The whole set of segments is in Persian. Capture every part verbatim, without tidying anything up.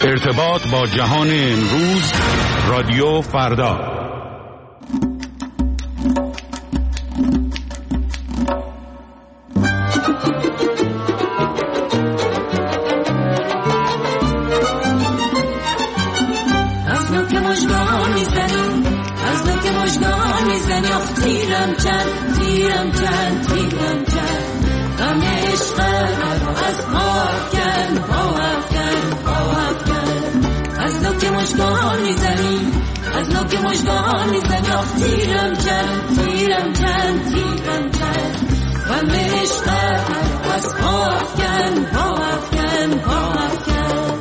ارتباط با جهان امروز، رادیو فردا. از نوک مژگان میزنی، از نوک مژگان میزنی، آخ تیرم چند، تیرم چند، تیرم چند، غم عشقت از پا افکن، پا افکن، پا افکن. از نوک مژگان میزنی، از نوک مژگان میزنی، آخ تیرم چند، تیرم چند، تیرم چند، غم عشقت از پا افکن، پا افکن، پا افکن.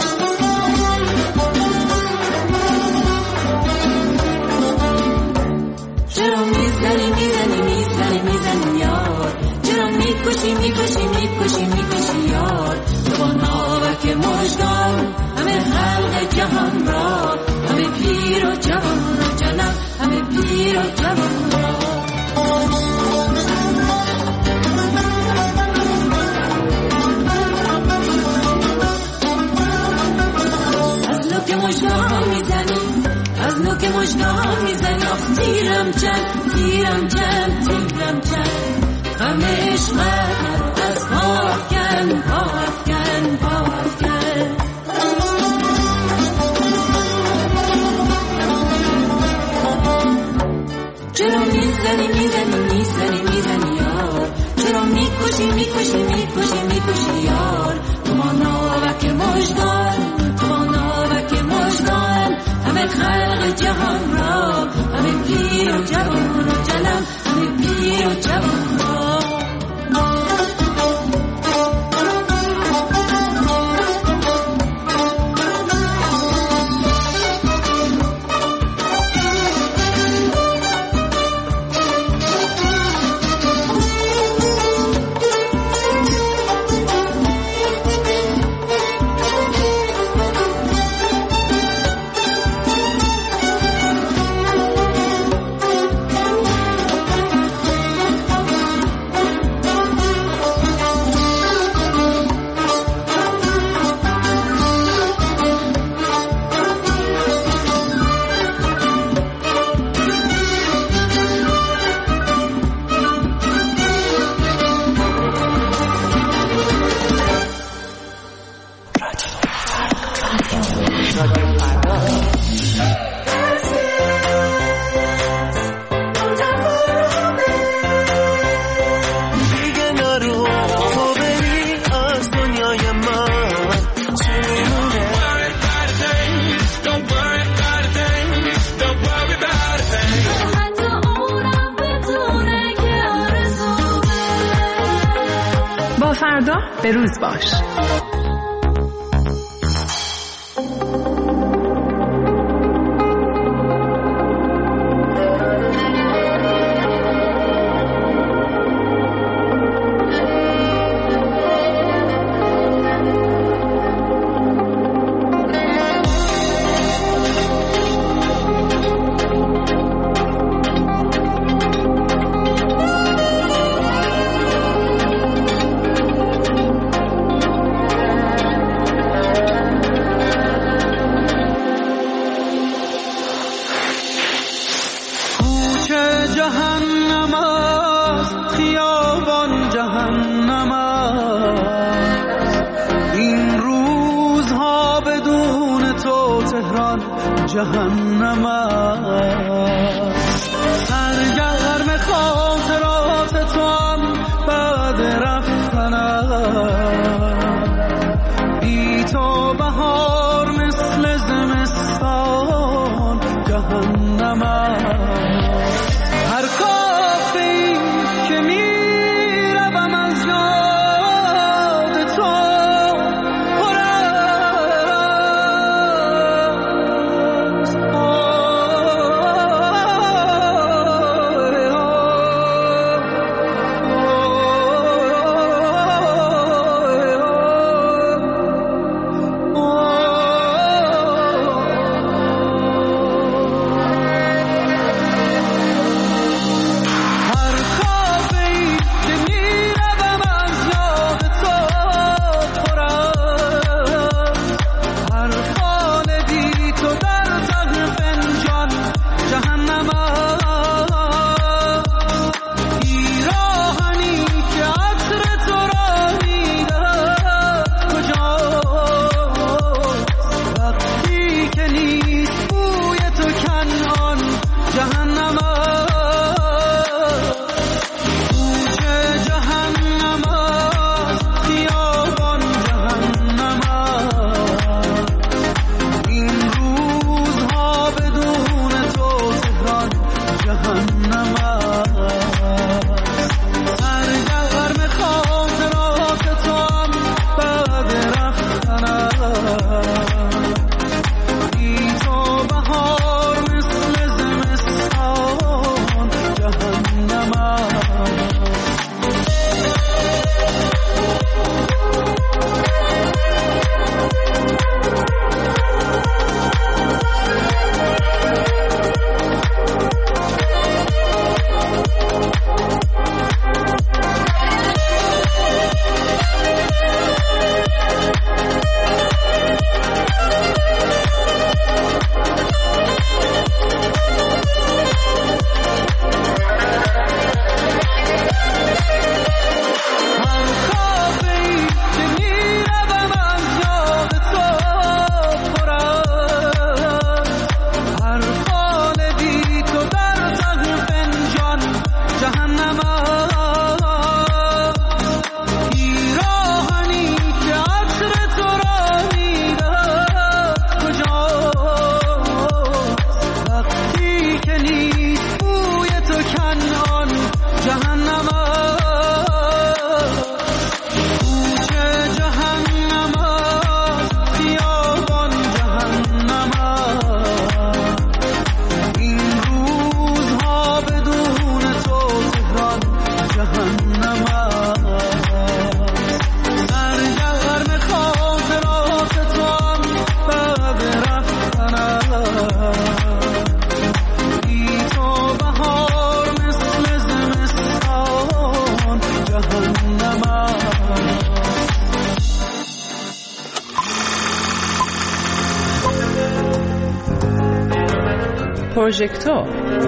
چرا میزنی میزنی میزنی میزنی یار، چرا میکشی میکشی میکشی میکشی یار. تو با ناوک مژگان همه خلق جهان را، همه پیر و جوان را جانم، همه پیر و جوان را. از نوک مژگان میزنی، از نوک مژگان میزنی، آخ تیرم چند، تیرم چند، تیرم چند، غم عشقت از پا افکن، پا افکن، پا افکن. چرا میزنی میزنی میزنی میزنی یار، چرا میکشی میکشی میکشی میکشی یار. تو ما ناوک مژگان، تو ما ناوک مژگان، همه خلق جهان را، همه پیر و جوان را جانم، همه پیر و جوان را. فردا به روز باش. جهنم است، سرگرم خاطرات تو هم بعد رفتنم، بی تو بهار مثل زمستان جهنم است. هر کافی که میروم از یاد تو پروژکتور.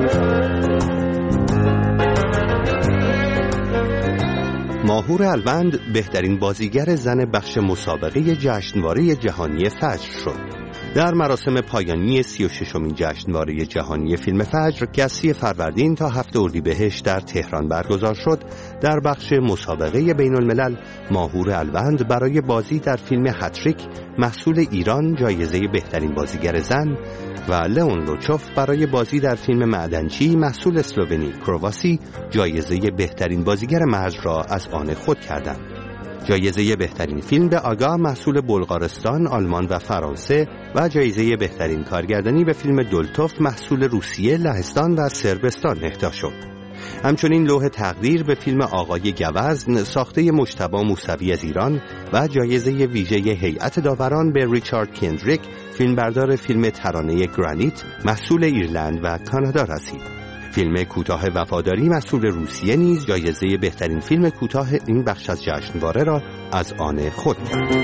ماهور الوند بهترین بازیگر زن بخش مسابقه جشنواره جهانی فجر شد. در مراسم پایانی سی و ششمین جشنواره جهانی فیلم فجر که از سی فروردین تا هفت اردیبهشت در تهران برگزار شد، در بخش مسابقه بین الملل ماهور الوند برای بازی در فیلم هتریک محصول ایران جایزه بهترین بازیگر زن و لئون لوچوف برای بازی در فیلم معدنچی محصول اسلوونی کرواسی جایزه بهترین بازیگر مرد را از آن خود کردند. جایزه بهترین فیلم به آگاه محصول بلغارستان، آلمان و فرانسه و جایزه بهترین کارگردانی به فیلم دولتوف محصول روسیه، لهستان و صربستان اهدا شد. همچنین لوح تقدیر به فیلم آقای گوزن ساخته مجتبی موسوی از ایران و جایزه ویژه هیئت داوران به ریچارد کندریک فیلمبردار فیلم ترانه گرانیت محصول ایرلند و کانادا رسید. فیلم کوتاه وفاداری محصول روسیه نیز جایزه بهترین فیلم کوتاه این بخش از جشنواره را از آن خود کرد.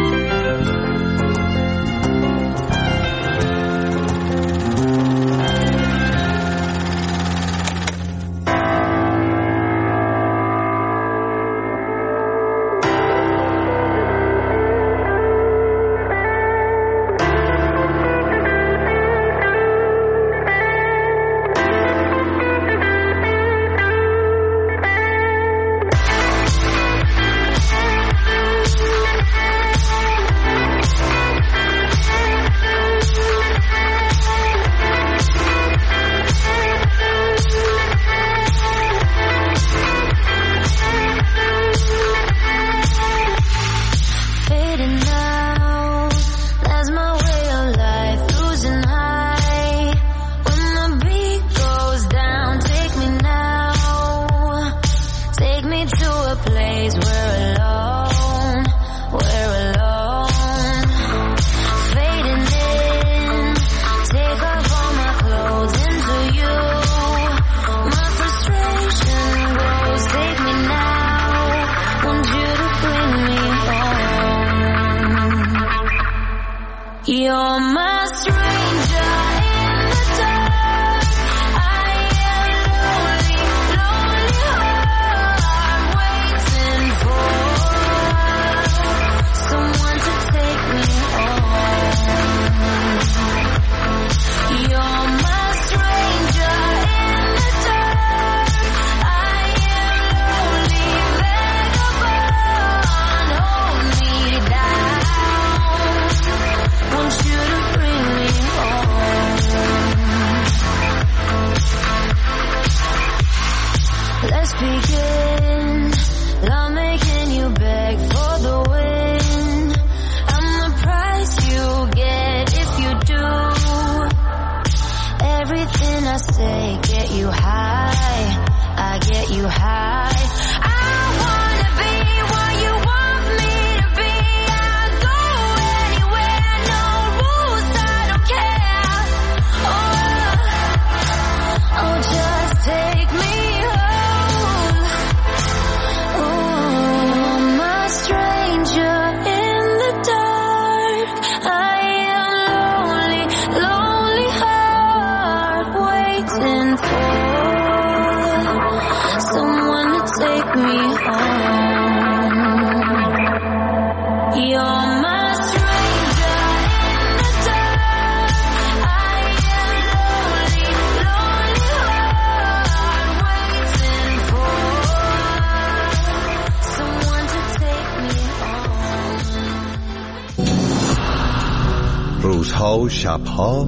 روزها و شبها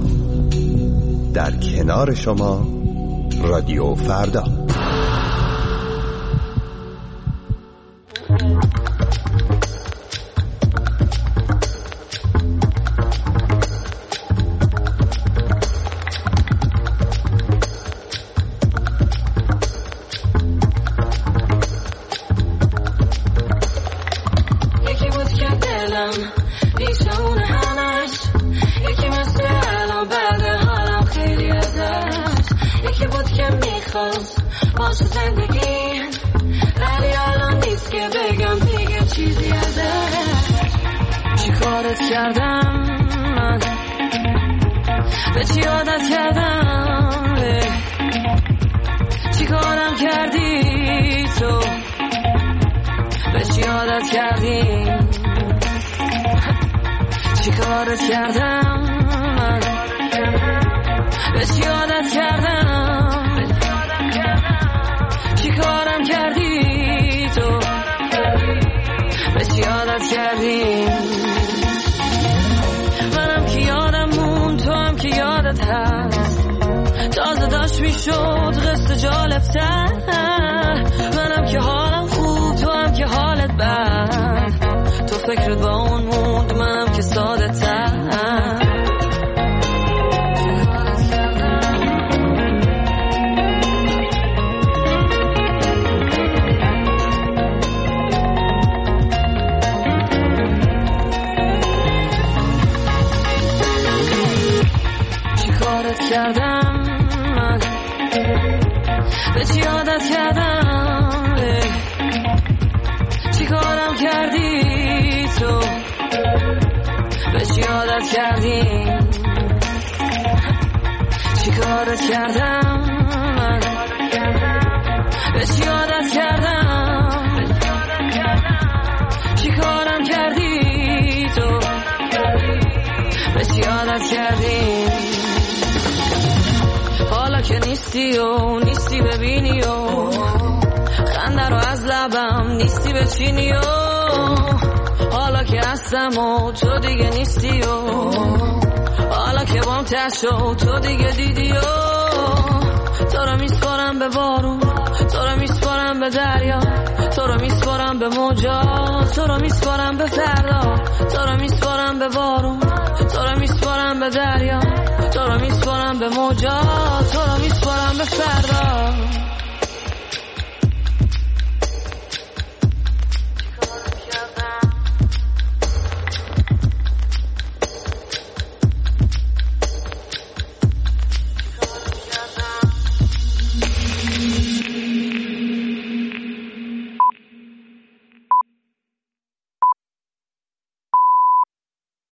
در کنار شما رادیو فردا. به چی عادت کردم، چی کارم کردی تو، به چی عادت کردی، چی کارت کردم من، به چی عادت کردم، چی کارم کردی تو، به چی عادت کردی. منم که یادم مون، تو هم که یادت هست، تازه داشت میشد قصه جالبتر. منم که حالم خوب، تو هم که حالت بد، تو فکرت با اون موند، منم که ساده تر. کردم من، به چی عادت کردم، چی کارم کردی تو، به چی عادت کردی، چی کارت کردم من، به چی عادت کردم، چی کارم کردی تو، به چی عادت کردی. حالا که نیستی و نیستی ببینی و خنده رو از لبم نیستی بچینی و حالا که هستم و تو دیگه نیستی و حالا که بام تشو تو دیگه دیدی و تو رو میسپارم به بارون، تو رو میسپارم به دریا، تو رو میسپارم به موجا، تو رو میسپارم به فردا، تو رو میسپارم به بارون، تو رو میسپارم به دریا، تو رو میسپارم به موجا، تو رو میسپارم به فردا.